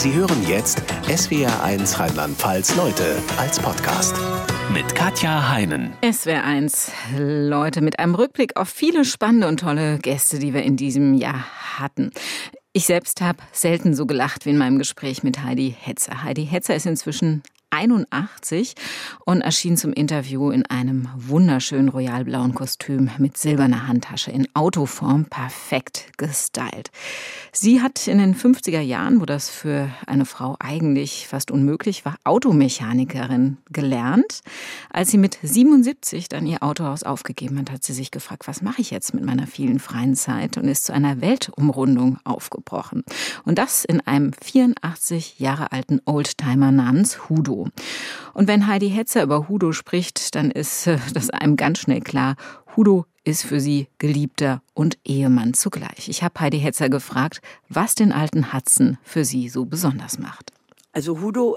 Sie hören jetzt SWR1 Rheinland-Pfalz Leute als Podcast mit Katja Heinen. SWR1 Leute mit einem Rückblick auf viele spannende und tolle Gäste, die wir in diesem Jahr hatten. Ich selbst habe selten so gelacht wie in meinem Gespräch mit Heidi Hetzer. Heidi Hetzer ist inzwischen 81 und erschien zum Interview in einem wunderschönen royalblauen Kostüm mit silberner Handtasche in Autoform, perfekt gestylt. Sie hat in den 50er Jahren, wo das für eine Frau eigentlich fast unmöglich war, Automechanikerin gelernt. Als sie mit 77 dann ihr Autohaus aufgegeben hat, hat sie sich gefragt, was mache ich jetzt mit meiner vielen freien Zeit, und ist zu einer Weltumrundung aufgebrochen. Und das in einem 84 Jahre alten Oldtimer namens Hudo. Und wenn Heidi Hetzer über Hudo spricht, dann ist das einem ganz schnell klar, Hudo ist für sie Geliebter und Ehemann zugleich. Ich habe Heidi Hetzer gefragt, was den alten Hudson für sie so besonders macht. Also Hudo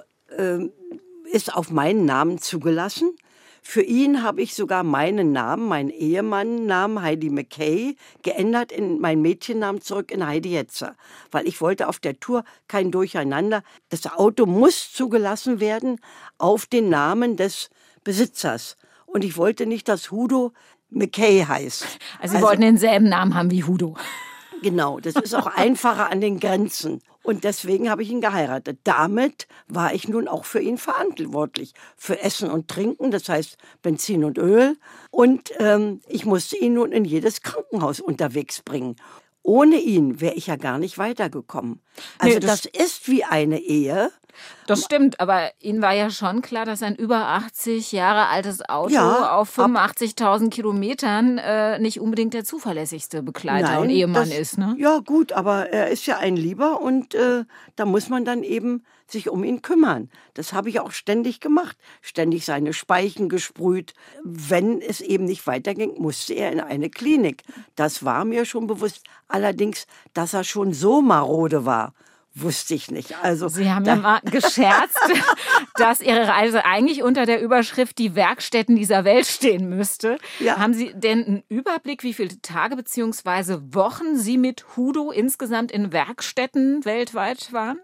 ist auf meinen Namen zugelassen. Für ihn habe ich sogar meinen Namen, meinen Ehemann-Namen Heidi McKay, geändert in meinen Mädchennamen zurück in Heidi Hetzer. Weil ich wollte auf der Tour kein Durcheinander. Das Auto muss zugelassen werden auf den Namen des Besitzers. Und ich wollte nicht, dass Hudo McKay heißt. Also Sie wollten denselben Namen haben wie Hudo. Genau, das ist auch einfacher an den Grenzen. Und deswegen habe ich ihn geheiratet. Damit war ich nun auch für ihn verantwortlich. Für Essen und Trinken, das heißt Benzin und Öl. Und ich musste ihn nun in jedes Krankenhaus unterwegs bringen. Ohne ihn wäre ich ja gar nicht weitergekommen. Also das ist wie eine Ehe. Das stimmt, aber Ihnen war ja schon klar, dass ein über 80 Jahre altes Auto auf 85.000 Kilometern nicht unbedingt der zuverlässigste Begleiter und Ehemann ist, ne? Ja gut, aber er ist ja ein Lieber und da muss man dann eben sich um ihn kümmern. Das habe ich auch ständig gemacht. Ständig seine Speichen gesprüht. Wenn es eben nicht weiterging, musste er in eine Klinik. Das war mir schon bewusst. Allerdings, dass er schon so marode war, wusste ich nicht. Also, Sie haben ja mal gescherzt, dass Ihre Reise eigentlich unter der Überschrift die Werkstätten dieser Welt stehen müsste. Ja. Haben Sie denn einen Überblick, wie viele Tage bzw. Wochen Sie mit Hudo insgesamt in Werkstätten weltweit waren?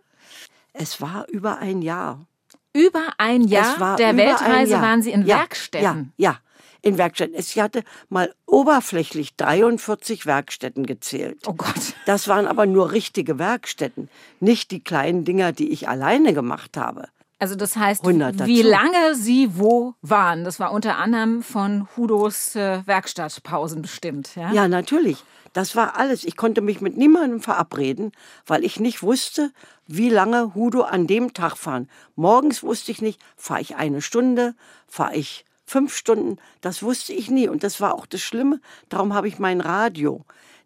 Es war über ein Jahr. Über ein Jahr der Weltreise waren Sie in Werkstätten? Ja. In Werkstätten. Ich hatte mal oberflächlich 43 Werkstätten gezählt. Oh Gott. Das waren aber nur richtige Werkstätten, nicht die kleinen Dinger, die ich alleine gemacht habe. Also das heißt, wie lange Sie wo waren, das war unter anderem von Hudos Werkstattpausen bestimmt, ja? Ja, natürlich. Das war alles. Ich konnte mich mit niemandem verabreden, weil ich nicht wusste, wie lange Hudo an dem Tag fahren. Morgens wusste ich nicht, fahre ich 1 Stunde, fahre ich 5 Stunden, das wusste ich nie. Und das war auch das Schlimme, darum habe ich mein Radio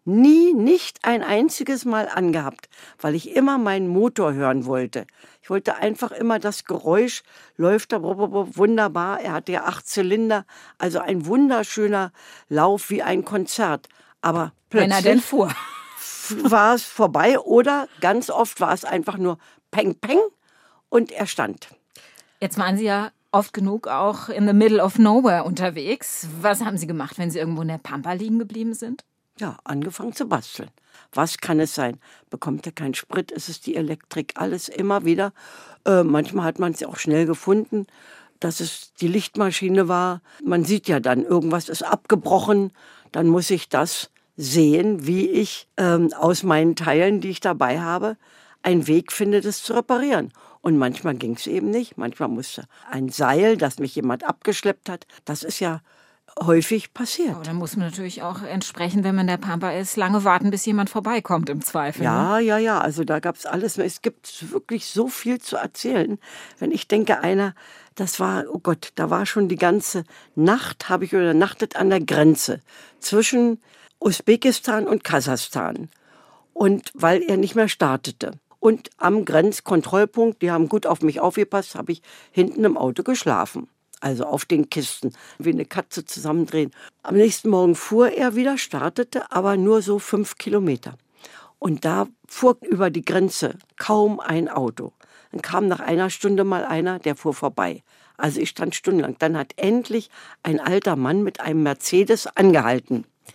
nicht ein einziges Mal angehabt, weil ich immer meinen Motor hören wollte. Ich wollte einfach immer das Geräusch, läuft da wunderbar, er hatte ja 8 Zylinder, also ein wunderschöner Lauf wie ein Konzert. Aber plötzlich, wenn er denn fuhr, war es vorbei oder ganz oft war es einfach nur Peng, Peng und er stand. Jetzt waren Sie ja oft genug auch in the middle of nowhere unterwegs. Was haben Sie gemacht, wenn Sie irgendwo in der Pampa liegen geblieben sind? Ja, angefangen zu basteln. Was kann es sein? Bekommt er keinen Sprit? Ist es die Elektrik? Alles immer wieder. Manchmal hat man es ja auch schnell gefunden, dass es die Lichtmaschine war. Man sieht ja dann, irgendwas ist abgebrochen. Dann muss ich das sehen, wie ich aus meinen Teilen, die ich dabei habe, einen Weg finde, das zu reparieren. Und manchmal ging es eben nicht. Manchmal musste ein Seil, das mich jemand abgeschleppt hat, das ist ja häufig passiert. Aber dann muss man natürlich auch entsprechend, wenn man in der Pampa ist, lange warten, bis jemand vorbeikommt im Zweifel. Ja, ja. Also da gab es alles. Es gibt wirklich so viel zu erzählen. Wenn ich denke, das war, oh Gott, da war schon die ganze Nacht, habe ich übernachtet an der Grenze zwischen Usbekistan und Kasachstan. Und weil er nicht mehr startete. Und am Grenzkontrollpunkt, die haben gut auf mich aufgepasst, habe ich hinten im Auto geschlafen. Also auf den Kisten, wie eine Katze zusammendrehen. Am nächsten Morgen fuhr er wieder, startete, aber nur so 5 Kilometer. Und da fuhr über die Grenze kaum ein Auto. Dann kam nach einer Stunde mal einer, der fuhr vorbei. Also ich stand stundenlang. Dann hat endlich ein alter Mann mit einem Mercedes angehalten.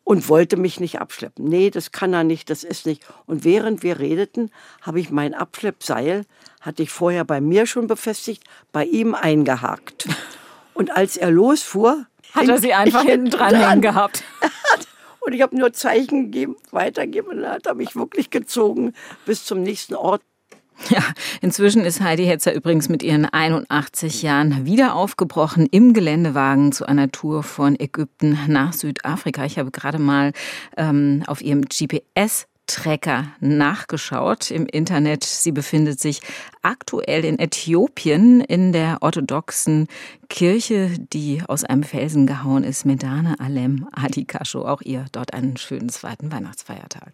und wollte mich nicht abschleppen. Nee, das kann er nicht, das ist nicht. Und während wir redeten, habe ich mein Abschleppseil, hatte ich vorher bei mir schon befestigt, bei ihm eingehakt. Und als er losfuhr, hat er sie einfach hinten dran hängen gehabt. Und ich habe nur Zeichen gegeben, weitergeben, und dann hat er mich wirklich gezogen bis zum nächsten Ort. Ja, inzwischen ist Heidi Hetzer übrigens mit ihren 81 Jahren wieder aufgebrochen im Geländewagen zu einer Tour von Ägypten nach Südafrika. Ich habe gerade mal auf ihrem GPS-Tracker nachgeschaut im Internet. Sie befindet sich aktuell in Äthiopien in der orthodoxen Kirche, die aus einem Felsen gehauen ist, Medane Alem Adikasho. Auch ihr dort einen schönen zweiten Weihnachtsfeiertag.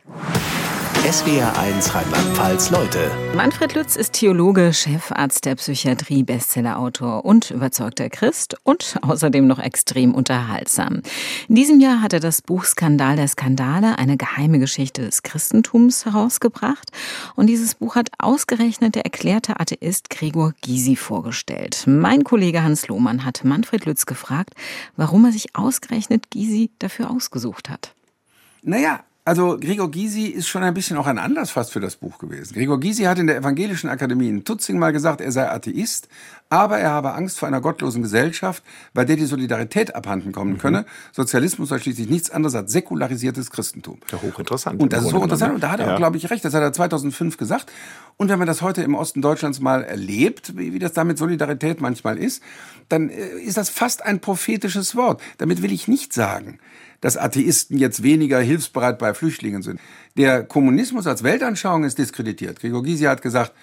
SWR1 Rheinland-Pfalz Leute. Manfred Lütz ist Theologe, Chefarzt der Psychiatrie, Bestsellerautor und überzeugter Christ und außerdem noch extrem unterhaltsam. In diesem Jahr hat er das Buch Skandal der Skandale, eine geheime Geschichte des Christentums herausgebracht. Und dieses Buch hat ausgerechnet der erklärte Atheist Gregor Gysi vorgestellt. Mein Kollege Hans Lohmann hat Manfred Lütz gefragt, warum er sich ausgerechnet Gysi dafür ausgesucht hat. Naja, also Gregor Gysi ist schon ein bisschen auch ein Anlass fast für das Buch gewesen. Gregor Gysi hat in der Evangelischen Akademie in Tutzing mal gesagt, er sei Atheist, aber er habe Angst vor einer gottlosen Gesellschaft, bei der die Solidarität abhanden kommen könne. Sozialismus sei schließlich nichts anderes als säkularisiertes Christentum. Ja, hochinteressant. Und das ist hochinteressant. Und da hat er auch, glaube ich, recht. Das hat er 2005 gesagt. Und wenn man das heute im Osten Deutschlands mal erlebt, wie das da mit Solidarität manchmal ist, dann ist das fast ein prophetisches Wort. Damit will ich nicht sagen, dass Atheisten jetzt weniger hilfsbereit bei Flüchtlingen sind. Der Kommunismus als Weltanschauung ist diskreditiert. Gregor Gysi hat gesagt,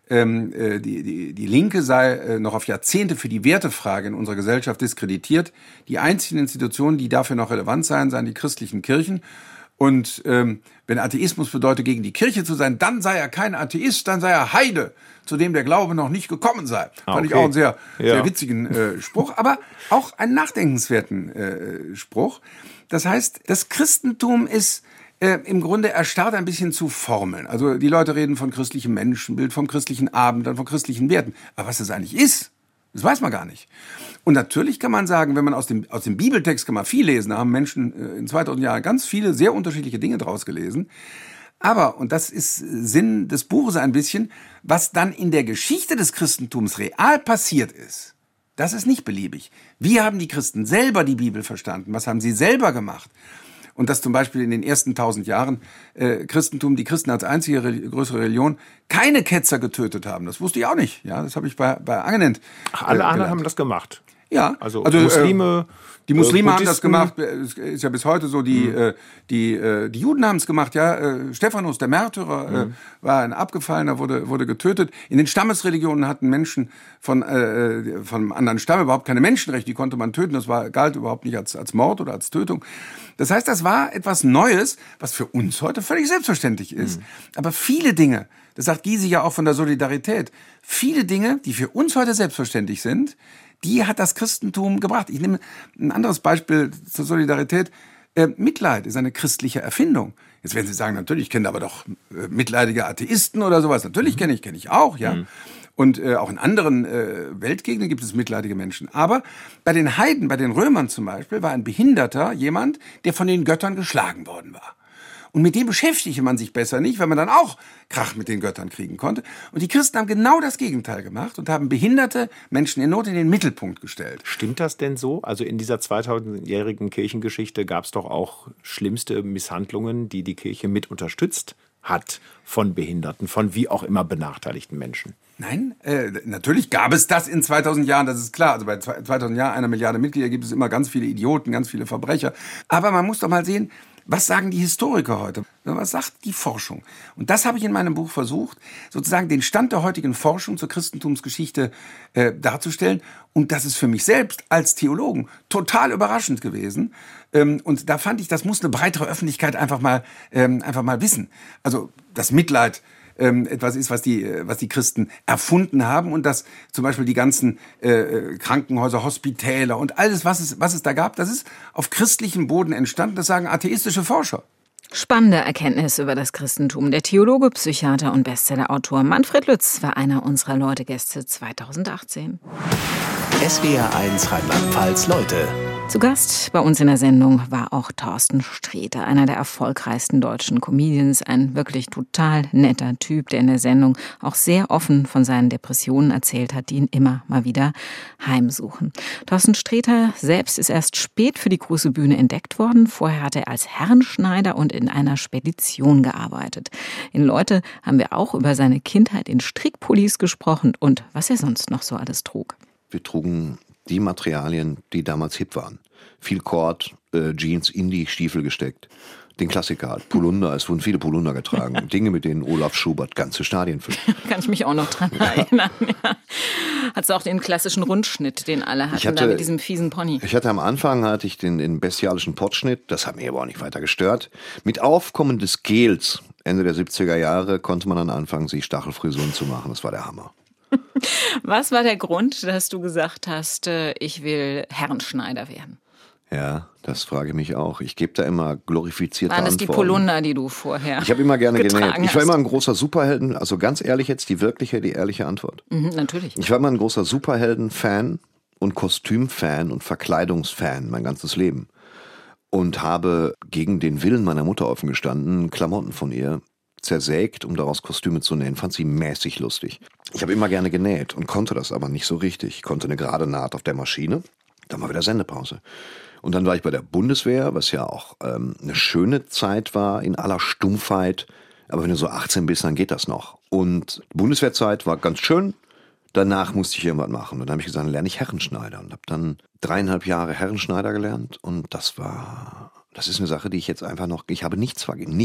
die Linke sei noch auf Jahrzehnte für die Wertefrage in unserer Gesellschaft diskreditiert. Die einzigen Institutionen, die dafür noch relevant seien die christlichen Kirchen. Und wenn Atheismus bedeutet, gegen die Kirche zu sein, dann sei er kein Atheist, dann sei er Heide, zu dem der Glaube noch nicht gekommen sei. Fand ich auch einen sehr witzigen Spruch, aber auch einen nachdenkenswerten Spruch. Das heißt, das Christentum ist im Grunde erstarrt ein bisschen zu Formeln. Also die Leute reden von christlichem Menschenbild, vom christlichen Abend, dann von christlichen Werten. Aber was das eigentlich ist, das weiß man gar nicht. Und natürlich kann man sagen, wenn man aus dem Bibeltext kann man viel lesen, da haben Menschen in 2000 Jahren ganz viele sehr unterschiedliche Dinge draus gelesen. Aber, und das ist Sinn des Buches ein bisschen, was dann in der Geschichte des Christentums real passiert ist, das ist nicht beliebig. Wie haben die Christen selber die Bibel verstanden? Was haben sie selber gemacht? Und dass zum Beispiel in den ersten 1000 Jahren Christentum, die Christen als einzige größere Religion, keine Ketzer getötet haben. Das wusste ich auch nicht. Ja, das habe ich bei Angenent. Alle anderen haben das gemacht. Ja, also Muslime. Die Muslime haben das gemacht, ist ja bis heute so, die Juden haben es gemacht, ja, Stephanus, der Märtyrer, war ein Abgefallener, wurde getötet. In den Stammesreligionen hatten Menschen von einem anderen Stamm überhaupt keine Menschenrechte, die konnte man töten, das galt überhaupt nicht als Mord oder als Tötung. Das heißt, das war etwas Neues, was für uns heute völlig selbstverständlich ist. Aber viele Dinge, das sagt Gysi ja auch von der Solidarität, viele Dinge, die für uns heute selbstverständlich sind, die hat das Christentum gebracht. Ich nehme ein anderes Beispiel zur Solidarität. Mitleid ist eine christliche Erfindung. Jetzt werden Sie sagen, natürlich, ich kenne aber doch mitleidige Atheisten oder sowas. Natürlich kenne ich auch, ja. Und auch in anderen Weltgegenden gibt es mitleidige Menschen. Aber bei den Heiden, bei den Römern zum Beispiel, war ein Behinderter jemand, der von den Göttern geschlagen worden war. Und mit dem beschäftigte man sich besser nicht, weil man dann auch Krach mit den Göttern kriegen konnte. Und die Christen haben genau das Gegenteil gemacht und haben behinderte Menschen in Not in den Mittelpunkt gestellt. Stimmt das denn so? Also in dieser 2000-jährigen Kirchengeschichte gab es doch auch schlimmste Misshandlungen, die die Kirche mit unterstützt hat von Behinderten, von wie auch immer benachteiligten Menschen. Nein, natürlich gab es das in 2000 Jahren, das ist klar. Also bei 2000 Jahren, 1 Milliarde Mitglieder, gibt es immer ganz viele Idioten, ganz viele Verbrecher. Aber man muss doch mal sehen, was sagen die Historiker heute? Was sagt die Forschung? Und das habe ich in meinem Buch versucht, sozusagen den Stand der heutigen Forschung zur Christentumsgeschichte darzustellen. Und das ist für mich selbst als Theologen total überraschend gewesen. Und da fand ich, das muss eine breitere Öffentlichkeit einfach mal wissen. Also das Mitleid etwas ist, was die Christen erfunden haben und dass zum Beispiel die ganzen Krankenhäuser, Hospitäler und alles, was es da gab, das ist auf christlichem Boden entstanden. Das sagen atheistische Forscher. Spannende Erkenntnis über das Christentum. Der Theologe, Psychiater und Bestsellerautor Manfred Lütz war einer unserer Leute-Gäste 2018. SWR1 Rheinland-Pfalz Leute. Zu Gast bei uns in der Sendung war auch Thorsten Sträter, einer der erfolgreichsten deutschen Comedians, ein wirklich total netter Typ, der in der Sendung auch sehr offen von seinen Depressionen erzählt hat, die ihn immer mal wieder heimsuchen. Thorsten Sträter selbst ist erst spät für die große Bühne entdeckt worden. Vorher hat er als Herrenschneider und in einer Spedition gearbeitet. In Leute haben wir auch über seine Kindheit in Strickpullis gesprochen und was er sonst noch so alles trug. Wir trugen die Materialien, die damals hip waren. Viel Kord, Jeans in die Stiefel gesteckt. Den Klassiker halt, Polunder, es wurden viele Polunder getragen. Dinge, mit denen Olaf Schubert ganze Stadien füllt. Kann ich mich auch noch dran erinnern. Ja. Hattest du auch den klassischen Rundschnitt, den alle hatten, da mit diesem fiesen Pony? Am Anfang den bestialischen Pottschnitt, das hat mich aber auch nicht weiter gestört. Mit Aufkommen des Gels, Ende der 70er Jahre, konnte man dann anfangen, sich Stachelfrisuren zu machen. Das war der Hammer. Was war der Grund, dass du gesagt hast, ich will Herrenschneider werden? Ja, das frage ich mich auch. Ich gebe da immer glorifizierte Antworten. Waren das die Polunder, die du vorher Ich habe immer gerne genäht. Ich war hast. immer ein großer Superhelden, also ganz ehrlich jetzt die ehrliche Antwort. Natürlich. Ich war immer ein großer Superhelden-Fan und Kostüm-Fan und Verkleidungsfan mein ganzes Leben. Und habe gegen den Willen meiner Mutter offen gestanden, Klamotten von ihr zersägt, um daraus Kostüme zu nähen. Fand sie mäßig lustig. Ich habe immer gerne genäht und konnte das aber nicht so richtig. Ich konnte eine gerade Naht auf der Maschine, dann war wieder Sendepause. Und dann war ich bei der Bundeswehr, was ja auch eine schöne Zeit war in aller Stumpfheit. Aber wenn du so 18 bist, dann geht das noch. Und Bundeswehrzeit war ganz schön. Danach musste ich irgendwas machen. Und dann habe ich gesagt, dann lerne ich Herrenschneider. Und habe dann 3,5 Jahre Herrenschneider gelernt. Und das ist eine Sache, die ich jetzt einfach noch, ich habe nichts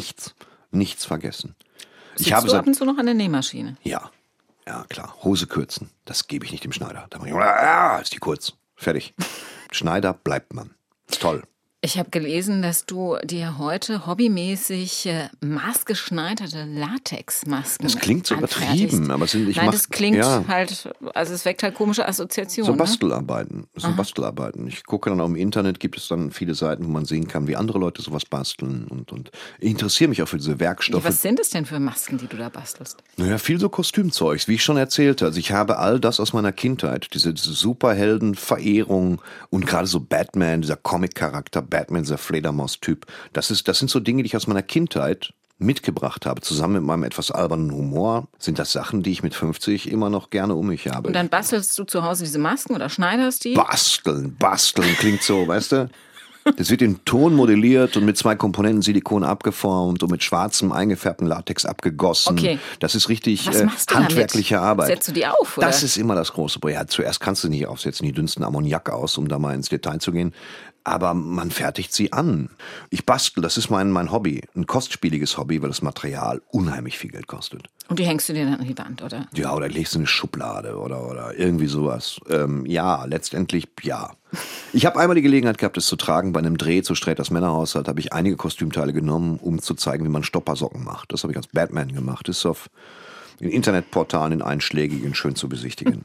vergessen. Sitzt du ab und zu noch an der Nähmaschine? Ja, klar. Hose kürzen, das gebe ich nicht dem Schneider. Da mache ich, ist die kurz. Fertig. Schneider bleibt man. Ist toll. Ich habe gelesen, dass du dir heute hobbymäßig maßgeschneiderte Latexmasken Das klingt so übertrieben, aber das klingt halt, also es weckt halt komische Assoziationen. So Bastelarbeiten. Das sind Bastelarbeiten. Ich gucke dann auch im Internet, gibt es dann viele Seiten, wo man sehen kann, wie andere Leute sowas basteln. Und ich interessiere mich auch für diese Werkstoffe. Was sind es denn für Masken, die du da bastelst? Naja, viel so Kostümzeugs, wie ich schon erzählte. Also ich habe all das aus meiner Kindheit, diese Superhelden-Verehrung und gerade so Batman, dieser Comic-Charakter, Batman, dieser Fledermaus-Typ. Das sind so Dinge, die ich aus meiner Kindheit mitgebracht habe. Zusammen mit meinem etwas albernen Humor sind das Sachen, die ich mit 50 immer noch gerne um mich habe. Und dann bastelst du zu Hause diese Masken oder schneiderst die? Basteln klingt so, weißt du? Das wird in Ton modelliert und mit 2 Komponenten Silikon abgeformt und mit schwarzem eingefärbten Latex abgegossen. Okay. Das ist richtig Was machst du handwerkliche damit? Arbeit. Setzt du die auf, oder? Das ist immer das große Problem. Ja, zuerst kannst du nicht aufsetzen, die dünnsten Ammoniak aus, um da mal ins Detail zu gehen. Aber man fertigt sie an. Ich bastel, das ist mein Hobby. Ein kostspieliges Hobby, weil das Material unheimlich viel Geld kostet. Und die hängst du dir dann an die Wand, oder? Ja, oder legst du eine Schublade oder irgendwie sowas. Letztendlich ja. Ich habe einmal die Gelegenheit gehabt, es zu tragen. Bei einem Dreh zu Sträters Männerhaushalt habe ich einige Kostümteile genommen, um zu zeigen, wie man Stoppersocken macht. Das habe ich als Batman gemacht. Das ist auf den Internetportalen in einschlägigen schön zu besichtigen.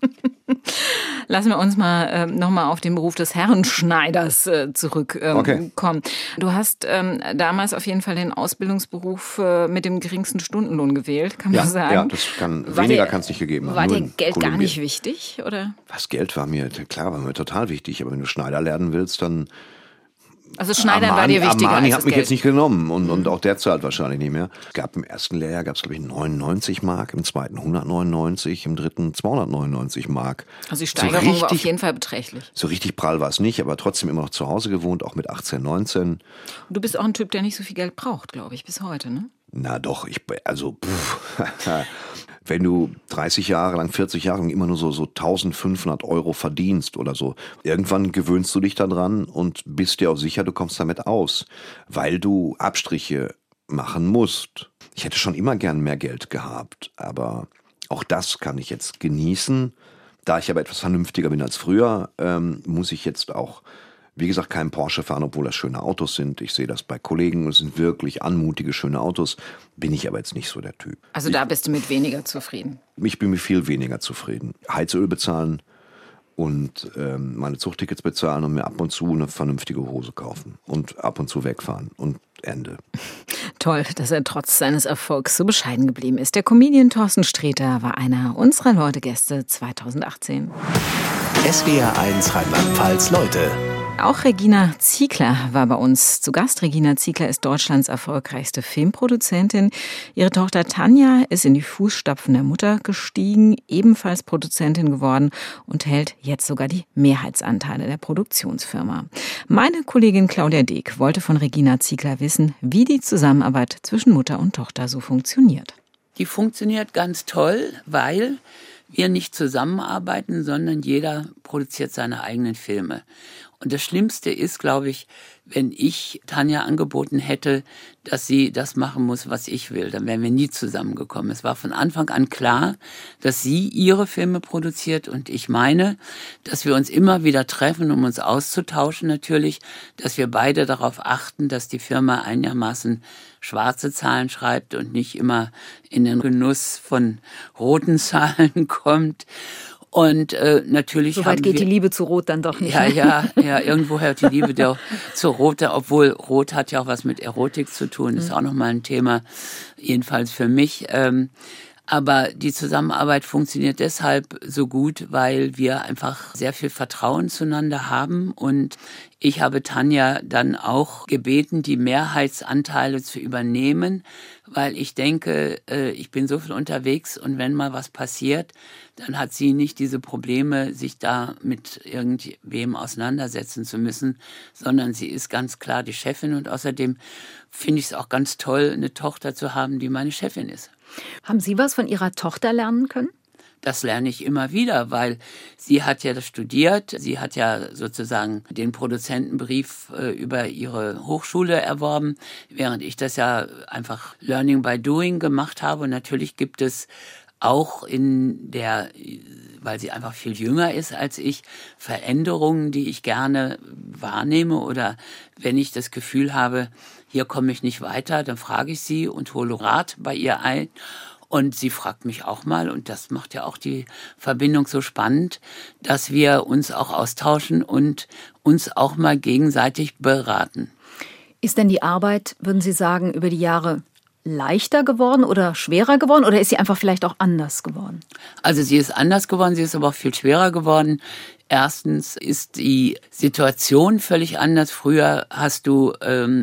Lassen wir uns mal nochmal auf den Beruf des Herrenschneiders zurückkommen. Okay. Du hast damals auf jeden Fall den Ausbildungsberuf mit dem geringsten Stundenlohn gewählt, kann man sagen. Ja, weniger kann es nicht gegeben haben. War dir Geld gar nicht wichtig, oder? Was Geld war mir total wichtig. Aber wenn du Schneider lernen willst, dann... Also Schneidern war dir wichtiger Armani als hat mich Geld. Jetzt nicht genommen und auch der zahlt wahrscheinlich nicht mehr. Im ersten Lehrjahr gab es, glaube ich, 99 Mark, im zweiten 199, im dritten 299 Mark. Also die Steigerung war auf jeden Fall beträchtlich. So richtig prall war es nicht, aber trotzdem immer noch zu Hause gewohnt, auch mit 18, 19. Und du bist auch ein Typ, der nicht so viel Geld braucht, glaube ich, bis heute, ne? Na doch, wenn du 30 Jahre lang, 40 Jahre lang immer nur so 1.500 Euro verdienst oder so, irgendwann gewöhnst du dich daran und bist dir auch sicher, du kommst damit aus, weil du Abstriche machen musst. Ich hätte schon immer gern mehr Geld gehabt, aber auch das kann ich jetzt genießen. Da ich aber etwas vernünftiger bin als früher, muss ich jetzt auch, wie gesagt, keinen Porsche fahren, obwohl das schöne Autos sind. Ich sehe das bei Kollegen, es sind wirklich anmutige, schöne Autos. Bin ich aber jetzt nicht so der Typ. Also da bist du mit weniger zufrieden? Ich bin mit viel weniger zufrieden. Heizöl bezahlen und meine Zugtickets bezahlen und mir ab und zu eine vernünftige Hose kaufen. Und ab und zu wegfahren und Ende. Toll, dass er trotz seines Erfolgs so bescheiden geblieben ist. Der Comedian Thorsten Sträter war einer unserer Leute-Gäste 2018. SWR1 Rheinland-Pfalz Leute. Auch Regina Ziegler war bei uns zu Gast. Regina Ziegler ist Deutschlands erfolgreichste Filmproduzentin. Ihre Tochter Tanja ist in die Fußstapfen der Mutter gestiegen, ebenfalls Produzentin geworden und hält jetzt sogar die Mehrheitsanteile der Produktionsfirma. Meine Kollegin Claudia Deek wollte von Regina Ziegler wissen, wie die Zusammenarbeit zwischen Mutter und Tochter so funktioniert. Die funktioniert ganz toll, weil wir nicht zusammenarbeiten, sondern jeder produziert seine eigenen Filme. Und das Schlimmste ist, glaube ich, wenn ich Tanja angeboten hätte, dass sie das machen muss, was ich will, dann wären wir nie zusammengekommen. Es war von Anfang an klar, dass sie ihre Filme produziert und ich meine, dass wir uns immer wieder treffen, um uns auszutauschen natürlich, dass wir beide darauf achten, dass die Firma einigermaßen schwarze Zahlen schreibt und nicht immer in den Genuss von roten Zahlen kommt. Und natürlich so weit geht die Liebe zu Rot dann doch nicht. Ja, irgendwo hört die Liebe zu Rot, obwohl Rot hat ja auch was mit Erotik zu tun, ist auch nochmal ein Thema, jedenfalls für mich. Aber die Zusammenarbeit funktioniert deshalb so gut, weil wir einfach sehr viel Vertrauen zueinander haben und ich habe Tanja dann auch gebeten, die Mehrheitsanteile zu übernehmen, weil ich denke, ich bin so viel unterwegs und wenn mal was passiert, dann hat sie nicht diese Probleme, sich da mit irgendwem auseinandersetzen zu müssen, sondern sie ist ganz klar die Chefin und außerdem finde ich es auch ganz toll, eine Tochter zu haben, die meine Chefin ist. Haben Sie was von Ihrer Tochter lernen können? Das lerne ich immer wieder, weil sie hat ja das studiert. Sie hat ja sozusagen den Produzentenbrief über ihre Hochschule erworben, während ich das ja einfach Learning by Doing gemacht habe. Und natürlich gibt es auch weil sie einfach viel jünger ist als ich, Veränderungen, die ich gerne wahrnehme oder wenn ich das Gefühl habe, hier komme ich nicht weiter, dann frage ich sie und hole Rat bei ihr ein. Und sie fragt mich auch mal, und das macht ja auch die Verbindung so spannend, dass wir uns auch austauschen und uns auch mal gegenseitig beraten. Ist denn die Arbeit, würden Sie sagen, über die Jahre leichter geworden oder schwerer geworden oder ist sie einfach vielleicht auch anders geworden? Also sie ist anders geworden, sie ist aber auch viel schwerer geworden. Erstens ist die Situation völlig anders. Früher hast du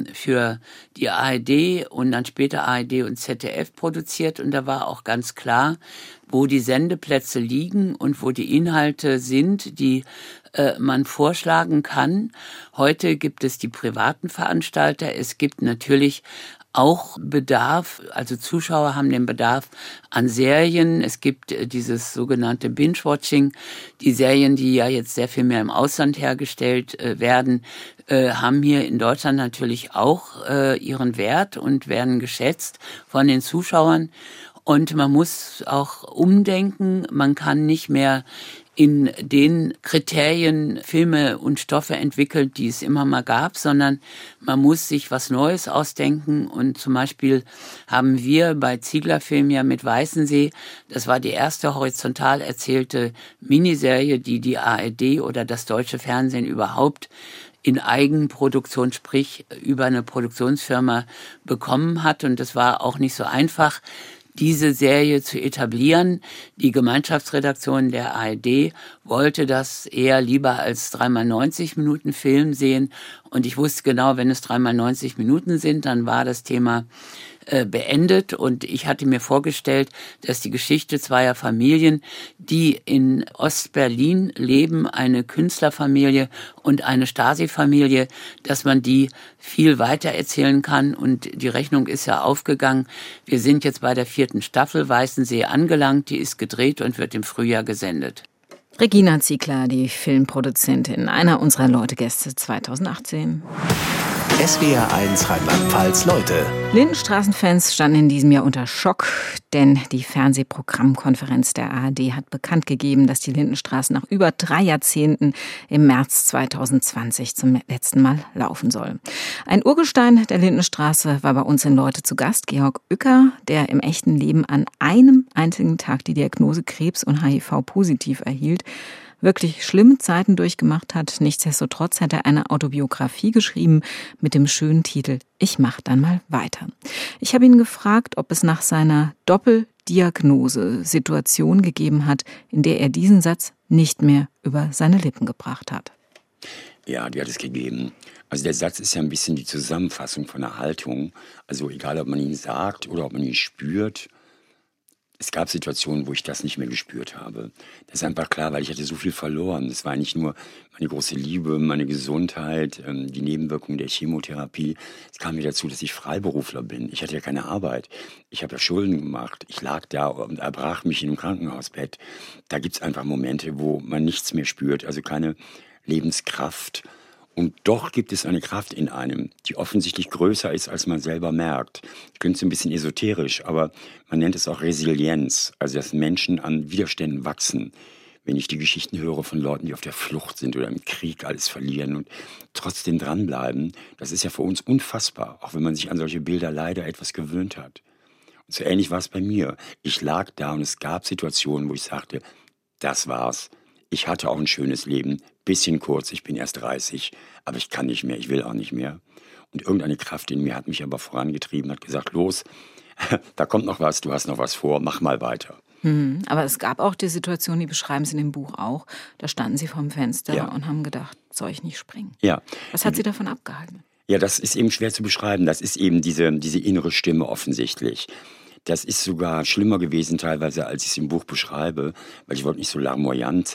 für die ARD und dann später ARD und ZDF produziert und da war auch ganz klar, wo die Sendeplätze liegen und wo die Inhalte sind, die man vorschlagen kann. Heute gibt es die privaten Veranstalter. Es gibt natürlich auch Bedarf, also Zuschauer haben den Bedarf an Serien. Es gibt dieses sogenannte Binge-Watching. Die Serien, die ja jetzt sehr viel mehr im Ausland hergestellt werden, haben hier in Deutschland natürlich auch ihren Wert und werden geschätzt von den Zuschauern. Und man muss auch umdenken. Man kann nicht mehr in den Kriterien Filme und Stoffe entwickeln, die es immer mal gab, sondern man muss sich was Neues ausdenken. Und zum Beispiel haben wir bei Ziegler Film ja mit Weißensee, das war die erste horizontal erzählte Miniserie, die die ARD oder das deutsche Fernsehen überhaupt in Eigenproduktion, sprich über eine Produktionsfirma bekommen hat. Und das war auch nicht so einfach, diese Serie zu etablieren. Die Gemeinschaftsredaktion der ARD wollte das eher lieber als 3x90 Minuten Film sehen. Und ich wusste genau, wenn es 3x90 Minuten sind, dann war das Thema beendet. Und ich hatte mir vorgestellt, dass die Geschichte zweier Familien, die in Ostberlin leben, eine Künstlerfamilie und eine Stasi-Familie, dass man die viel weiter erzählen kann. Und die Rechnung ist ja aufgegangen. Wir sind jetzt bei der 4. Staffel Weißensee angelangt. Die ist gedreht und wird im Frühjahr gesendet. Regina Ziegler, die Filmproduzentin, einer unserer Leute-Gäste 2018. SWR1 Rheinland-Pfalz Leute. Lindenstraßen-Fans standen in diesem Jahr unter Schock, denn die Fernsehprogrammkonferenz der ARD hat bekannt gegeben, dass die Lindenstraße nach über 3 Jahrzehnten im März 2020 zum letzten Mal laufen soll. Ein Urgestein der Lindenstraße war bei uns in Leute zu Gast, Georg Uecker, der im echten Leben an einem einzigen Tag die Diagnose Krebs und HIV-positiv erhielt, wirklich schlimme Zeiten durchgemacht hat. Nichtsdestotrotz hat er eine Autobiografie geschrieben mit dem schönen Titel »Ich mach dann mal weiter«. Ich habe ihn gefragt, ob es nach seiner Doppeldiagnose Situation gegeben hat, in der er diesen Satz nicht mehr über seine Lippen gebracht hat. Ja, die hat es gegeben. Also der Satz ist ja ein bisschen die Zusammenfassung von einer Haltung. Also egal, ob man ihn sagt oder ob man ihn spürt. Es gab Situationen, wo ich das nicht mehr gespürt habe. Das ist einfach klar, weil ich hatte so viel verloren. Es war nicht nur meine große Liebe, meine Gesundheit, die Nebenwirkungen der Chemotherapie. Es kam mir dazu, dass ich Freiberufler bin. Ich hatte ja keine Arbeit. Ich habe ja Schulden gemacht. Ich lag da und erbrach mich in einem Krankenhausbett. Da gibt's einfach Momente, wo man nichts mehr spürt, also keine Lebenskraft. Und doch gibt es eine Kraft in einem, die offensichtlich größer ist, als man selber merkt. Klingt so ein bisschen esoterisch, aber man nennt es auch Resilienz, also dass Menschen an Widerständen wachsen. Wenn ich die Geschichten höre von Leuten, die auf der Flucht sind oder im Krieg alles verlieren und trotzdem dranbleiben, das ist ja für uns unfassbar, auch wenn man sich an solche Bilder leider etwas gewöhnt hat. Und so ähnlich war es bei mir. Ich lag da und es gab Situationen, wo ich sagte, das war's. Ich hatte auch ein schönes Leben, bisschen kurz, ich bin erst 30, aber ich kann nicht mehr, ich will auch nicht mehr. Und irgendeine Kraft in mir hat mich aber vorangetrieben, hat gesagt, los, da kommt noch was, du hast noch was vor, mach mal weiter. Aber es gab auch die Situation, die beschreiben Sie in dem Buch auch, da standen Sie vorm Fenster und haben gedacht, soll ich nicht springen? Ja. Was hat Sie davon abgehalten? Ja, das ist eben schwer zu beschreiben, das ist eben diese innere Stimme offensichtlich. Das ist sogar schlimmer gewesen teilweise, als ich es im Buch beschreibe, weil ich wollte nicht so larmoyant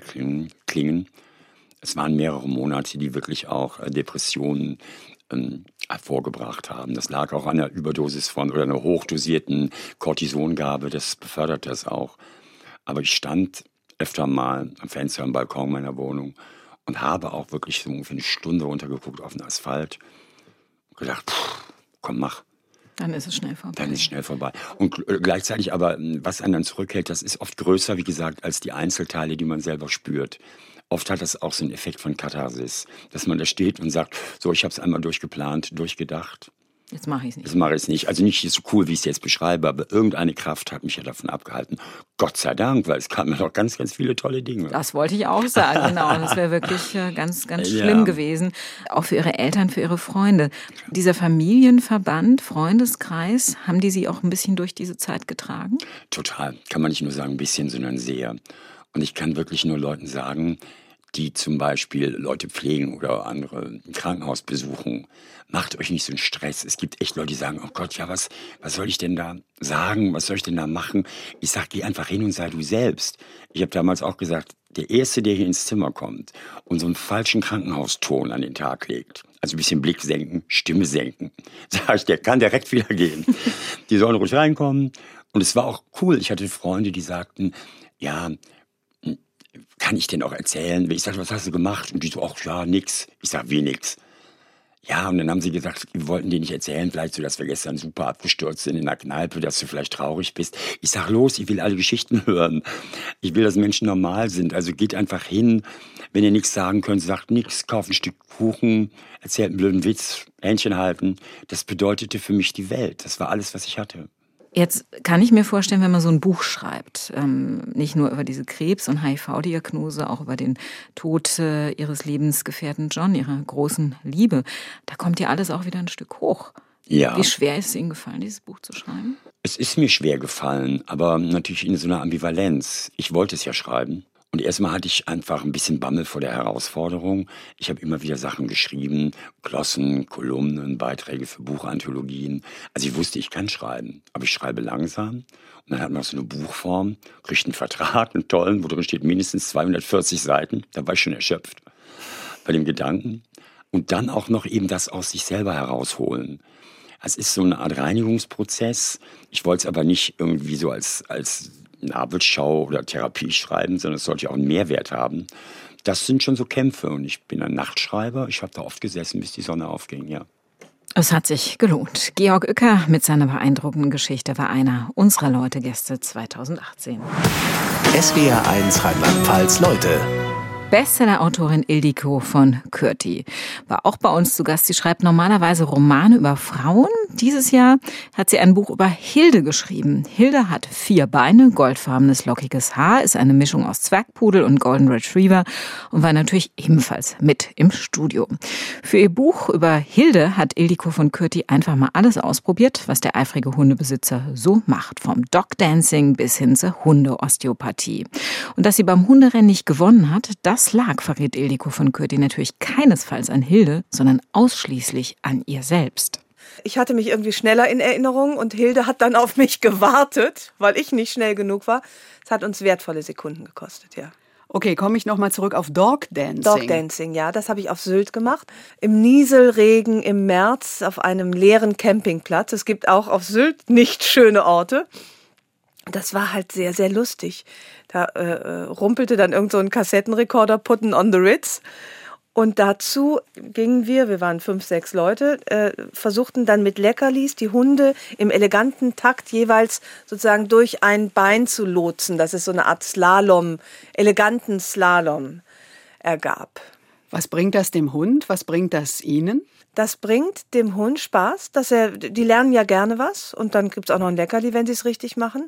klingen. Es waren mehrere Monate, die wirklich auch Depressionen hervorgebracht haben. Das lag auch an einer Überdosis von oder einer hochdosierten Cortisongabe, das befördert das auch. Aber ich stand öfter mal am Fenster am Balkon meiner Wohnung und habe auch wirklich so ungefähr eine Stunde runtergeguckt auf den Asphalt und gedacht, komm, mach. Dann ist es schnell vorbei. Dann ist es schnell vorbei. Und gleichzeitig aber, was einen dann zurückhält, das ist oft größer, wie gesagt, als die Einzelteile, die man selber spürt. Oft hat das auch so einen Effekt von Katharsis, dass man da steht und sagt, so, ich habe es einmal durchgeplant, durchgedacht. Jetzt mache ich es nicht. Jetzt mache ich es nicht. Also nicht so cool, wie ich es jetzt beschreibe, aber irgendeine Kraft hat mich ja davon abgehalten. Gott sei Dank, weil es kamen noch ganz, ganz viele tolle Dinge. Das wollte ich auch sagen, genau. Das wäre wirklich ganz, ganz schlimm gewesen. Auch für Ihre Eltern, für Ihre Freunde. Dieser Familienverband, Freundeskreis, haben die Sie auch ein bisschen durch diese Zeit getragen? Total. Kann man nicht nur sagen ein bisschen, sondern sehr. Und ich kann wirklich nur Leuten sagen, die zum Beispiel Leute pflegen oder andere im Krankenhaus besuchen, macht euch nicht so einen Stress. Es gibt echt Leute, die sagen, oh Gott, ja, was soll ich denn da sagen? Was soll ich denn da machen? Ich sag, geh einfach hin und sei du selbst. Ich habe damals auch gesagt, der Erste, der hier ins Zimmer kommt und so einen falschen Krankenhauston an den Tag legt, also ein bisschen Blick senken, Stimme senken, sag ich, der kann direkt wieder gehen. Die sollen ruhig reinkommen. Und es war auch cool. Ich hatte Freunde, die sagten, ja, kann ich denn auch erzählen? Ich sage, was hast du gemacht? Und die so, ach ja, nix. Ich sage, wie nix? Ja, und dann haben sie gesagt, wir wollten dir nicht erzählen, vielleicht so, dass wir gestern super abgestürzt sind in der Kneipe, dass du vielleicht traurig bist. Ich sage, los, ich will alle Geschichten hören. Ich will, dass Menschen normal sind. Also geht einfach hin. Wenn ihr nichts sagen könnt, sagt nichts, kauft ein Stück Kuchen, erzählt einen blöden Witz, Händchen halten. Das bedeutete für mich die Welt. Das war alles, was ich hatte. Jetzt kann ich mir vorstellen, wenn man so ein Buch schreibt, nicht nur über diese Krebs- und HIV-Diagnose, auch über den Tod Ihres Lebensgefährten John, Ihrer großen Liebe, da kommt ja alles auch wieder ein Stück hoch. Ja. Wie schwer ist es Ihnen gefallen, dieses Buch zu schreiben? Es ist mir schwer gefallen, aber natürlich in so einer Ambivalenz. Ich wollte es ja schreiben. Und erstmal hatte ich einfach ein bisschen Bammel vor der Herausforderung. Ich habe immer wieder Sachen geschrieben, Glossen, Kolumnen, Beiträge für Buchanthologien. Also ich wusste, ich kann schreiben, aber ich schreibe langsam. Und dann hat man auch so eine Buchform, kriegt einen Vertrag, einen tollen, wo drin steht mindestens 240 Seiten. Da war ich schon erschöpft bei dem Gedanken. Und dann auch noch eben das aus sich selber herausholen. Es ist so eine Art Reinigungsprozess. Ich wollte es aber nicht irgendwie so als Nabelschau oder Therapie schreiben, sondern es sollte ja auch einen Mehrwert haben. Das sind schon so Kämpfe und ich bin ein Nachtschreiber. Ich habe da oft gesessen, bis die Sonne aufging, ja. Es hat sich gelohnt. Georg Uecker mit seiner beeindruckenden Geschichte war einer unserer Leute-Gäste 2018. SWR1 Rheinland-Pfalz Leute. Bestseller-Autorin Ildiko von Kürti war auch bei uns zu Gast. Sie schreibt normalerweise Romane über Frauen. Dieses Jahr hat sie ein Buch über Hilde geschrieben. Hilde hat 4 Beine, goldfarbenes, lockiges Haar, ist eine Mischung aus Zwergpudel und Golden Retriever und war natürlich ebenfalls mit im Studio. Für ihr Buch über Hilde hat Ildiko von Kürti einfach mal alles ausprobiert, was der eifrige Hundebesitzer so macht. Vom Dogdancing bis hin zur Hundeosteopathie. Und dass sie beim Hunderennen nicht gewonnen hat, das Das lag, verrät Ildiko von Kürti, natürlich keinesfalls an Hilde, sondern ausschließlich an ihr selbst. Ich hatte mich irgendwie schneller in Erinnerung und Hilde hat dann auf mich gewartet, weil ich nicht schnell genug war. Es hat uns wertvolle Sekunden gekostet, ja. Okay, komme ich nochmal zurück auf Dog Dancing. Dog Dancing, ja, das habe ich auf Sylt gemacht. Im Nieselregen im März auf einem leeren Campingplatz. Es gibt auch auf Sylt nicht schöne Orte. Das war halt sehr, sehr lustig. Da rumpelte dann irgend so ein Kassettenrekorder, Putten on the Ritz. Und dazu gingen wir waren 5, 6 Leute, versuchten dann mit Leckerlis die Hunde im eleganten Takt jeweils sozusagen durch ein Bein zu lotsen, dass es so eine Art Slalom, eleganten Slalom ergab. Was bringt das dem Hund? Was bringt das Ihnen? Das bringt dem Hund Spaß, die lernen ja gerne was und dann gibt's auch noch ein Leckerli, wenn sie es richtig machen.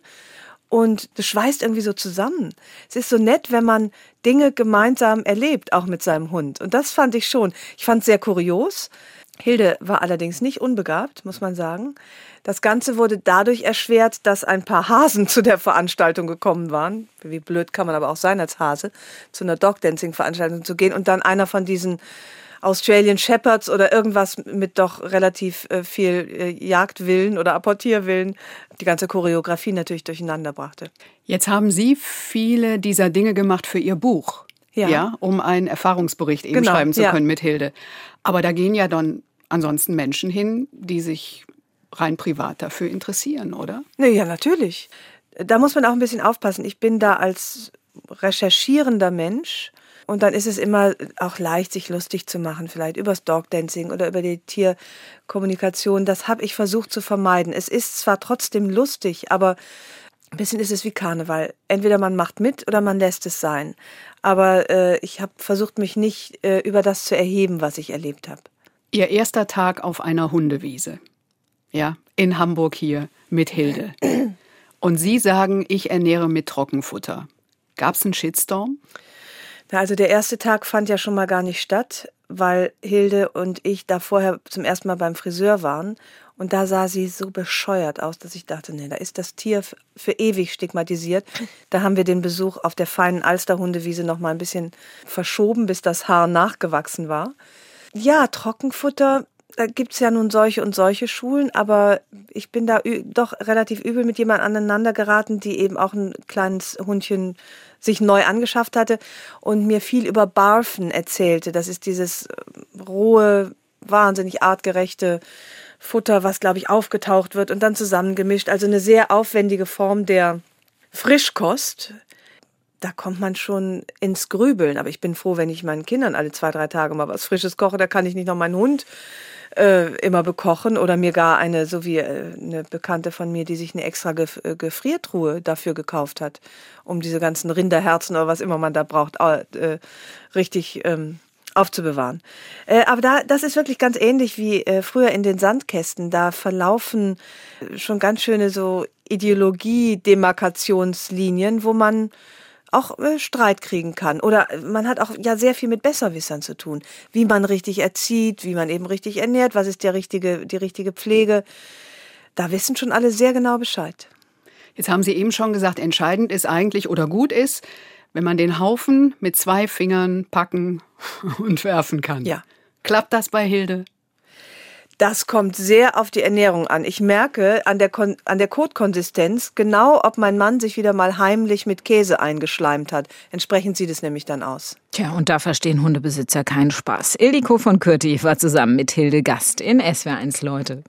Und das schweißt irgendwie so zusammen. Es ist so nett, wenn man Dinge gemeinsam erlebt, auch mit seinem Hund. Und das fand ich schon. Ich fand es sehr kurios. Hilde war allerdings nicht unbegabt, muss man sagen. Das Ganze wurde dadurch erschwert, dass ein paar Hasen zu der Veranstaltung gekommen waren. Wie blöd kann man aber auch sein als Hase, zu einer Dog-Dancing-Veranstaltung zu gehen. Und dann einer von diesen Australian Shepherds oder irgendwas mit doch relativ viel Jagdwillen oder Apportierwillen die ganze Choreografie natürlich durcheinander brachte. Jetzt haben Sie viele dieser Dinge gemacht für Ihr Buch, ja um einen Erfahrungsbericht eben schreiben zu können mit Hilde. Aber da gehen ja dann ansonsten Menschen hin, die sich rein privat dafür interessieren, oder? Ja, natürlich. Da muss man auch ein bisschen aufpassen. Ich bin da als recherchierender Mensch. Und dann ist es immer auch leicht, sich lustig zu machen, vielleicht übers Dog-Dancing oder über die Tierkommunikation. Das habe ich versucht zu vermeiden. Es ist zwar trotzdem lustig, aber ein bisschen ist es wie Karneval. Entweder man macht mit oder man lässt es sein. Aber ich habe versucht, mich nicht über das zu erheben, was ich erlebt habe. Ihr erster Tag auf einer Hundewiese, ja, in Hamburg hier mit Hilde. Und Sie sagen, ich ernähre mit Trockenfutter. Gab es einen Shitstorm? Also der erste Tag fand ja schon mal gar nicht statt, weil Hilde und ich da vorher zum ersten Mal beim Friseur waren. Und da sah sie so bescheuert aus, dass ich dachte, nee, da ist das Tier für ewig stigmatisiert. Da haben wir den Besuch auf der feinen Alster-Hundewiese noch mal ein bisschen verschoben, bis das Haar nachgewachsen war. Ja, Trockenfutter, da gibt's ja nun solche und solche Schulen, aber ich bin da doch relativ übel mit jemand aneinander geraten, die eben auch ein kleines Hundchen sich neu angeschafft hatte und mir viel über Barfen erzählte. Das ist dieses rohe, wahnsinnig artgerechte Futter, was, glaube ich, aufgetaucht wird und dann zusammengemischt. Also eine sehr aufwendige Form der Frischkost. Da kommt man schon ins Grübeln. Aber ich bin froh, wenn ich meinen Kindern alle 2, 3 Tage mal was Frisches koche. Da kann ich nicht noch meinen Hund immer bekochen oder mir gar so wie eine Bekannte von mir, die sich eine extra Gefriertruhe dafür gekauft hat, um diese ganzen Rinderherzen oder was immer man da braucht, richtig aufzubewahren. Aber das ist wirklich ganz ähnlich wie früher in den Sandkästen. Da verlaufen schon ganz schöne so Ideologie-Demarkationslinien, wo man auch Streit kriegen kann. Oder man hat auch ja sehr viel mit Besserwissern zu tun. Wie man richtig erzieht, wie man eben richtig ernährt, was ist die richtige Pflege. Da wissen schon alle sehr genau Bescheid. Jetzt haben Sie eben schon gesagt, entscheidend ist eigentlich oder gut ist, wenn man den Haufen mit 2 Fingern packen und werfen kann. Ja. Klappt das bei Hilde? Das kommt sehr auf die Ernährung an. Ich merke an der Kotkonsistenz genau, ob mein Mann sich wieder mal heimlich mit Käse eingeschleimt hat. Entsprechend sieht es nämlich dann aus. Tja, und da verstehen Hundebesitzer keinen Spaß. Ildiko von Kürti war zusammen mit Hilde Gast in SWR1 Leute.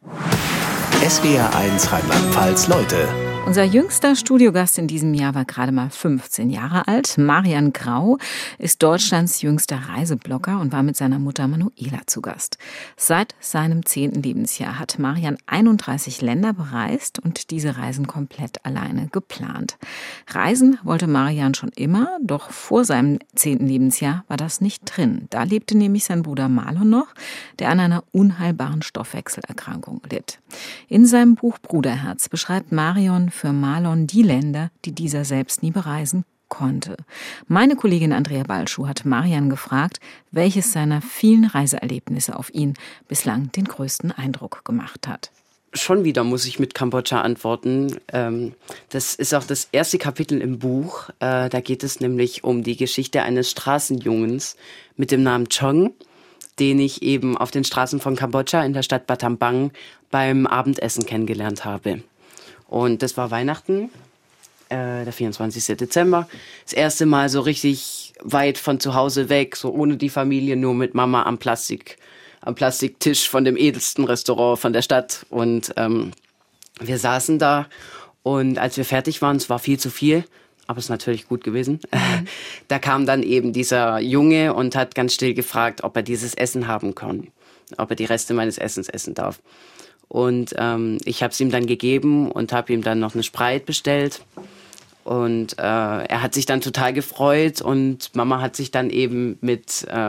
SWR1 Rheinland-Pfalz Leute. Unser jüngster Studiogast in diesem Jahr war gerade mal 15 Jahre alt. Marian Grau ist Deutschlands jüngster Reiseblogger und war mit seiner Mutter Manuela zu Gast. Seit seinem 10. Lebensjahr hat Marian 31 Länder bereist und diese Reisen komplett alleine geplant. Reisen wollte Marian schon immer, doch vor seinem 10. Lebensjahr war das nicht drin. Da lebte nämlich sein Bruder Marlon noch, der an einer unheilbaren Stoffwechselerkrankung litt. In seinem Buch Bruderherz beschreibt Marion für Marlon die Länder, die dieser selbst nie bereisen konnte. Meine Kollegin Andrea Balschuh hat Marian gefragt, welches seiner vielen Reiseerlebnisse auf ihn bislang den größten Eindruck gemacht hat. Schon wieder muss ich mit Kambodscha antworten. Das ist auch das erste Kapitel im Buch. Da geht es nämlich um die Geschichte eines Straßenjungens mit dem Namen Chong, den ich eben auf den Straßen von Kambodscha in der Stadt Battambang beim Abendessen kennengelernt habe. Und das war Weihnachten, der 24. Dezember. Das erste Mal so richtig weit von zu Hause weg, so ohne die Familie, nur mit Mama am Plastiktisch von dem edelsten Restaurant von der Stadt. Und wir saßen da und als wir fertig waren, es war viel zu viel, aber es ist natürlich gut gewesen, da kam dann eben dieser Junge und hat ganz still gefragt, ob er dieses Essen haben kann, ob er die Reste meines Essens essen darf. Und ich habe es ihm dann gegeben und habe ihm dann noch eine Sprite bestellt. Und er hat sich dann total gefreut und Mama hat sich dann eben mit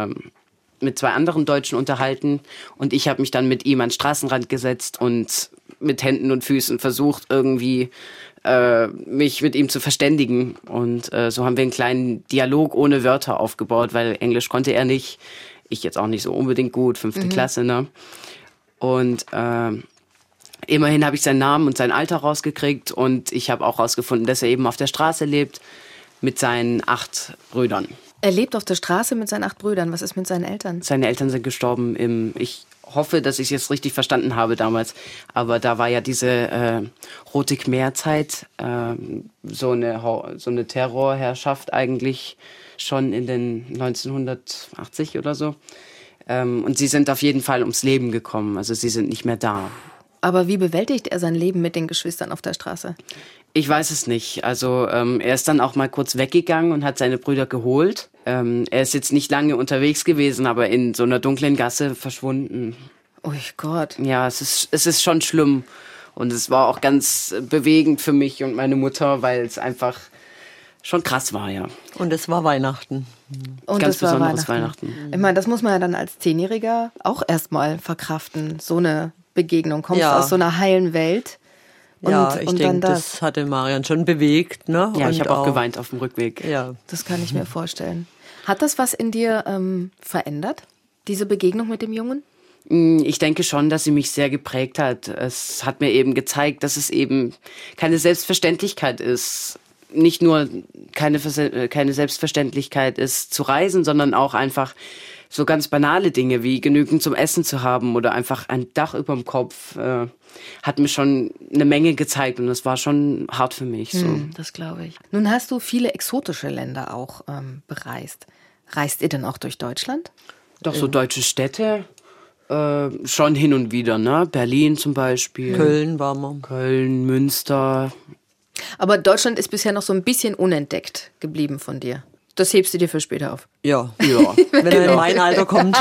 2 anderen Deutschen unterhalten und ich habe mich dann mit ihm an den Straßenrand gesetzt und mit Händen und Füßen versucht, irgendwie mich mit ihm zu verständigen. Und so haben wir einen kleinen Dialog ohne Wörter aufgebaut, weil Englisch konnte er nicht. Ich jetzt auch nicht so unbedingt gut, 5. Klasse, ne? Und immerhin habe ich seinen Namen und sein Alter rausgekriegt und ich habe auch rausgefunden, dass er eben auf der Straße lebt mit seinen 8 Brüdern. Er lebt auf der Straße mit seinen 8 Brüdern. Was ist mit seinen Eltern? Seine Eltern sind gestorben ich hoffe, dass ich es jetzt richtig verstanden habe damals. Aber da war ja diese Rote Khmer-Zeit, so eine Terrorherrschaft eigentlich schon in den 1980 oder so. Und sie sind auf jeden Fall ums Leben gekommen. Also sie sind nicht mehr da. Aber wie bewältigt er sein Leben mit den Geschwistern auf der Straße? Ich weiß es nicht. Also er ist dann auch mal kurz weggegangen und hat seine Brüder geholt. Er ist jetzt nicht lange unterwegs gewesen, aber in so einer dunklen Gasse verschwunden. Oh Gott. Ja, es ist schon schlimm. Und es war auch ganz bewegend für mich und meine Mutter, weil es einfach schon krass war, ja. Und es war Weihnachten. Und ganz es war besonderes Weihnachten. Ich meine, das muss man ja dann als 10-Jähriger auch erstmal verkraften. So eine Begegnung. Kommst aus so einer heilen Welt. Ich denke, das hatte Marian schon bewegt. Ne? Ja, und ich habe auch geweint auf dem Rückweg. Ja. Das kann ich mir vorstellen. Hat das was in dir verändert, diese Begegnung mit dem Jungen? Ich denke schon, dass sie mich sehr geprägt hat. Es hat mir eben gezeigt, dass es eben keine Selbstverständlichkeit ist. Nicht nur keine Selbstverständlichkeit ist zu reisen, sondern auch einfach so ganz banale Dinge wie genügend zum Essen zu haben oder einfach ein Dach über dem Kopf hat mir schon eine Menge gezeigt und das war schon hart für mich. So. Das glaube ich. Nun hast du viele exotische Länder auch bereist. Reist ihr denn auch durch Deutschland? Doch, so deutsche Städte schon hin und wieder, ne? Berlin zum Beispiel. Köln war man. Köln, Münster. Aber Deutschland ist bisher noch so ein bisschen unentdeckt geblieben von dir. Das hebst du dir für später auf. Ja. Wenn er in mein Alter kommt.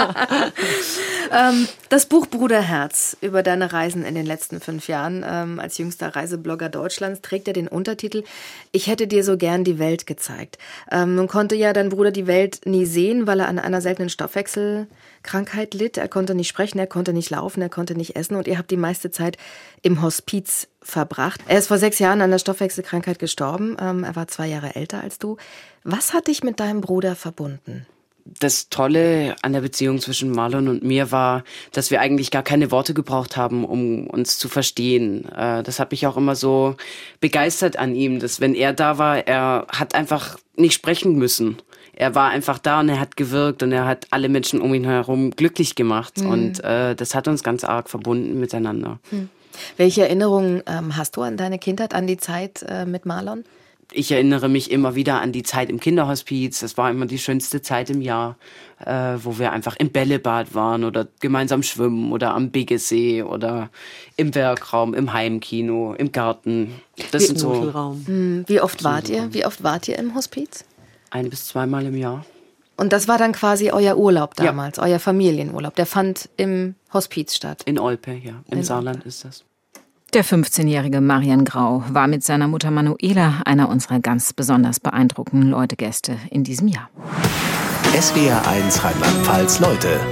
Das Buch Bruderherz über deine Reisen in den letzten 5 Jahren als jüngster Reiseblogger Deutschlands trägt ja den Untertitel Ich hätte dir so gern die Welt gezeigt. Nun konnte ja dein Bruder die Welt nie sehen, weil er an einer seltenen Stoffwechselkrankheit litt. Er konnte nicht sprechen, er konnte nicht laufen, er konnte nicht essen und ihr habt die meiste Zeit im Hospiz verbracht. Er ist vor 6 Jahren an der Stoffwechselkrankheit gestorben. Er war 2 Jahre älter als du. Was hat dich mit deinem Bruder verbunden? Das Tolle an der Beziehung zwischen Marlon und mir war, dass wir eigentlich gar keine Worte gebraucht haben, um uns zu verstehen. Das hat mich auch immer so begeistert an ihm, dass wenn er da war, er hat einfach nicht sprechen müssen. Er war einfach da und er hat gewirkt und er hat alle Menschen um ihn herum glücklich gemacht. Und das hat uns ganz arg verbunden miteinander. Welche Erinnerungen hast du an deine Kindheit, an die Zeit mit Marlon? Ich erinnere mich immer wieder an die Zeit im Kinderhospiz. Das war immer die schönste Zeit im Jahr, wo wir einfach im Bällebad waren oder gemeinsam schwimmen oder am Biggesee oder im Werkraum, im Heimkino, im Garten. Das sind so. Wie oft wart ihr? Wie oft wart ihr im Hospiz? 1 bis 2 Mal im Jahr. Und das war dann quasi euer Urlaub damals, euer Familienurlaub. Der fand im Hospiz statt. In Olpe, ja. Im Saarland ist das. Der 15-jährige Marian Grau war mit seiner Mutter Manuela einer unserer ganz besonders beeindruckenden Leute-Gäste in diesem Jahr. SWR1 Rheinland-Pfalz Leute.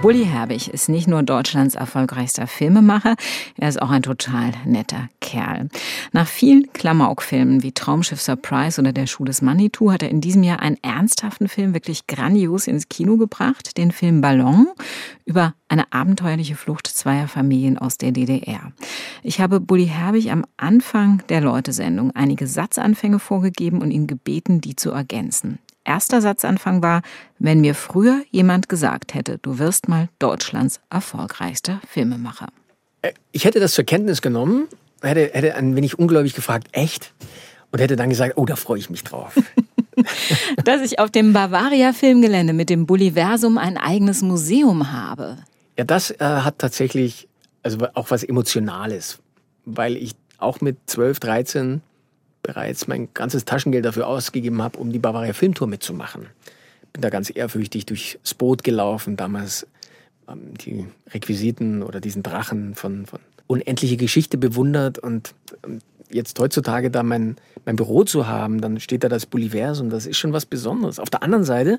Bully Herbig ist nicht nur Deutschlands erfolgreichster Filmemacher, er ist auch ein total netter Kerl. Nach vielen Klamauk-Filmen wie Traumschiff Surprise oder Der Schuh des Manitou hat er in diesem Jahr einen ernsthaften Film wirklich grandios ins Kino gebracht, den Film Ballon über eine abenteuerliche Flucht zweier Familien aus der DDR. Ich habe Bully Herbig am Anfang der Leute-Sendung einige Satzanfänge vorgegeben und ihn gebeten, die zu ergänzen. Erster Satzanfang war, wenn mir früher jemand gesagt hätte, du wirst mal Deutschlands erfolgreichster Filmemacher. Ich hätte das zur Kenntnis genommen, hätte ein wenig ungläubig gefragt, echt? Und hätte dann gesagt, oh, da freue ich mich drauf. Dass ich auf dem Bavaria Filmgelände mit dem Bulliversum ein eigenes Museum habe. Ja, das hat tatsächlich also auch was Emotionales, weil ich auch mit 12, 13 bereits mein ganzes Taschengeld dafür ausgegeben habe, um die Bavaria Filmtour mitzumachen. Bin da ganz ehrfürchtig durchs Boot gelaufen, damals die Requisiten oder diesen Drachen von Unendliche Geschichte bewundert und jetzt heutzutage da mein Büro zu haben, dann steht da das Bulliversum, das ist schon was Besonderes. Auf der anderen Seite,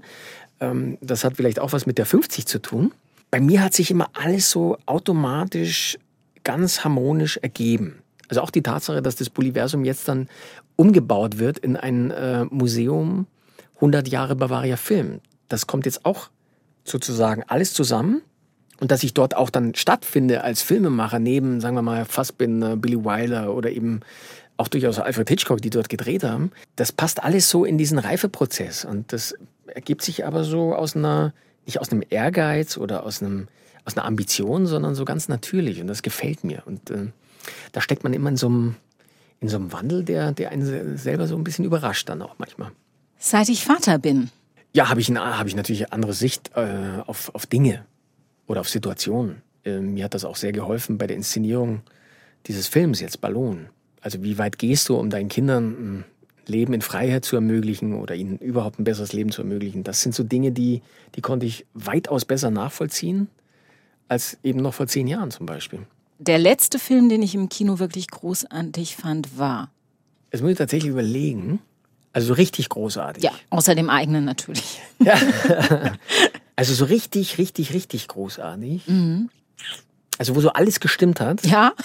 das hat vielleicht auch was mit der 50 zu tun, bei mir hat sich immer alles so automatisch ganz harmonisch ergeben. Also auch die Tatsache, dass das Bulliversum jetzt dann umgebaut wird in ein Museum 100 Jahre Bavaria Film. Das kommt jetzt auch sozusagen alles zusammen. Und dass ich dort auch dann stattfinde als Filmemacher neben, sagen wir mal, Fassbinder, Billy Wilder oder eben auch durchaus Alfred Hitchcock, die dort gedreht haben, das passt alles so in diesen Reifeprozess. Und das ergibt sich aber so nicht aus einem Ehrgeiz oder aus einer Ambition, sondern so ganz natürlich. Und das gefällt mir. Und da steckt man immer in so einem Wandel, der einen selber so ein bisschen überrascht dann auch manchmal. Seit ich Vater bin. Ja, habe ich natürlich eine andere Sicht auf Dinge oder auf Situationen. Mir hat das auch sehr geholfen bei der Inszenierung dieses Films jetzt, Ballon. Also wie weit gehst du, um deinen Kindern ein Leben in Freiheit zu ermöglichen oder ihnen überhaupt ein besseres Leben zu ermöglichen? Das sind so Dinge, die konnte ich weitaus besser nachvollziehen als eben noch vor 10 Jahren zum Beispiel. Der letzte Film, den ich im Kino wirklich großartig fand, war? Das muss ich tatsächlich überlegen. Also so richtig großartig. Ja, außer dem eigenen natürlich. Ja. Also so richtig, richtig, richtig großartig. Mhm. Also wo so alles gestimmt hat. Ja.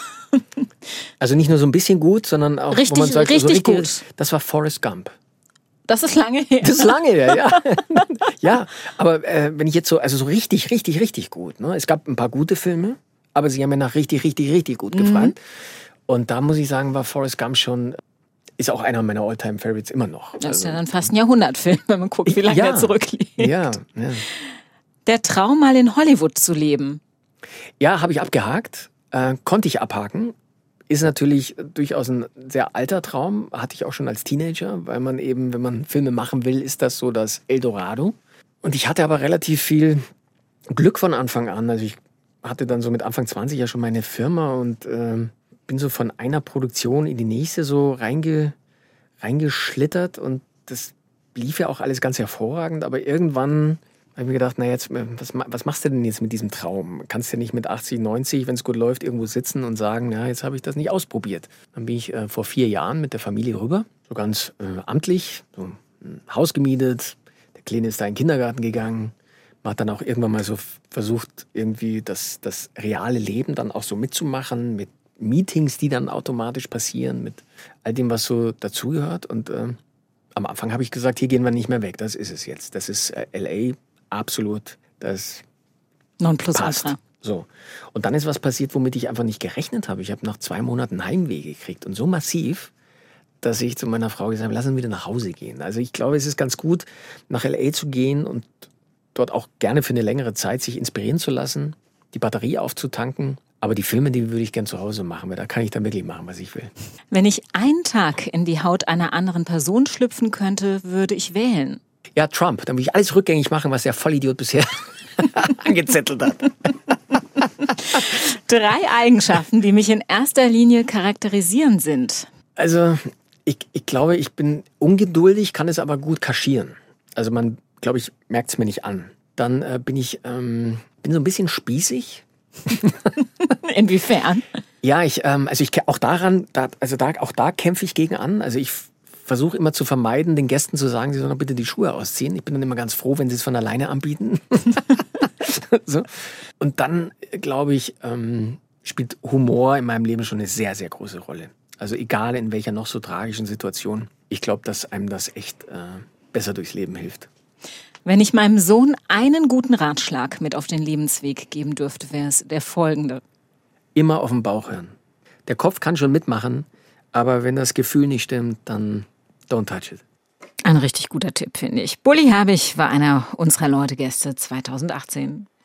Also nicht nur so ein bisschen gut, sondern auch, richtig, wo man sagt, richtig so gut. Das war Forrest Gump. Das ist lange her. Das ist lange her, ja. Ja, aber wenn ich jetzt so richtig, richtig, richtig gut. Ne? Es gab ein paar gute Filme, aber sie haben ja nach richtig, richtig, richtig gut gefragt. Und da muss ich sagen, war Forrest Gump schon, ist auch einer meiner All-Time-Favorites immer noch. Das ist ja dann fast ein Jahrhundertfilm, wenn man guckt, wie lange der zurückliegt. Ja. Der Traum, mal in Hollywood zu leben. Ja, habe ich abgehakt. Konnte ich abhaken. Ist natürlich durchaus ein sehr alter Traum. Hatte ich auch schon als Teenager, weil man eben, wenn man Filme machen will, ist das so das Eldorado. Und ich hatte aber relativ viel Glück von Anfang an. Also ich hatte dann so mit Anfang 20 ja schon meine Firma und bin so von einer Produktion in die nächste so reingeschlittert. Und das lief ja auch alles ganz hervorragend. Aber irgendwann habe ich mir gedacht, na jetzt, was machst du denn jetzt mit diesem Traum? Kannst du ja nicht mit 80, 90, wenn es gut läuft, irgendwo sitzen und sagen, ja, jetzt habe ich das nicht ausprobiert. Dann bin ich vor 4 Jahren mit der Familie rüber, so ganz amtlich, so ein Haus gemietet. Der Kleine ist da in den Kindergarten gegangen. Man hat dann auch irgendwann mal so versucht, irgendwie das reale Leben dann auch so mitzumachen, mit Meetings, die dann automatisch passieren, mit all dem, was so dazugehört. Und am Anfang habe ich gesagt, hier gehen wir nicht mehr weg, das ist es jetzt. Das ist L.A., absolut, das Nonplusultra. So. Und dann ist was passiert, womit ich einfach nicht gerechnet habe. Ich habe nach 2 Monaten Heimweh gekriegt und so massiv, dass ich zu meiner Frau gesagt habe, lass uns wieder nach Hause gehen. Also ich glaube, es ist ganz gut, nach L.A. zu gehen und dort auch gerne für eine längere Zeit sich inspirieren zu lassen, die Batterie aufzutanken. Aber die Filme, die würde ich gern zu Hause machen, weil da kann ich dann wirklich machen, was ich will. Wenn ich einen Tag in die Haut einer anderen Person schlüpfen könnte, würde ich wählen. Ja, Trump. Dann will ich alles rückgängig machen, was der Vollidiot bisher angezettelt hat. 3 Eigenschaften, die mich in erster Linie charakterisieren, sind. Also, ich glaube, ich bin ungeduldig, kann es aber gut kaschieren. Also man, glaube ich, merkt es mir nicht an. Dann bin ich so ein bisschen spießig. Inwiefern? Ja, auch da kämpfe ich gegen an. Also ich versuche immer zu vermeiden, den Gästen zu sagen, sie sollen doch bitte die Schuhe ausziehen. Ich bin dann immer ganz froh, wenn sie es von alleine anbieten. So. Und dann, glaube ich, spielt Humor in meinem Leben schon eine sehr, sehr große Rolle. Also egal in welcher noch so tragischen Situation. Ich glaube, dass einem das echt besser durchs Leben hilft. Wenn ich meinem Sohn einen guten Ratschlag mit auf den Lebensweg geben dürfte, wäre es der folgende. Immer auf den Bauch hören. Der Kopf kann schon mitmachen, aber wenn das Gefühl nicht stimmt, dann don't touch it. Ein richtig guter Tipp, finde ich. Bully Herbig war einer unserer Leute-Gäste 2018.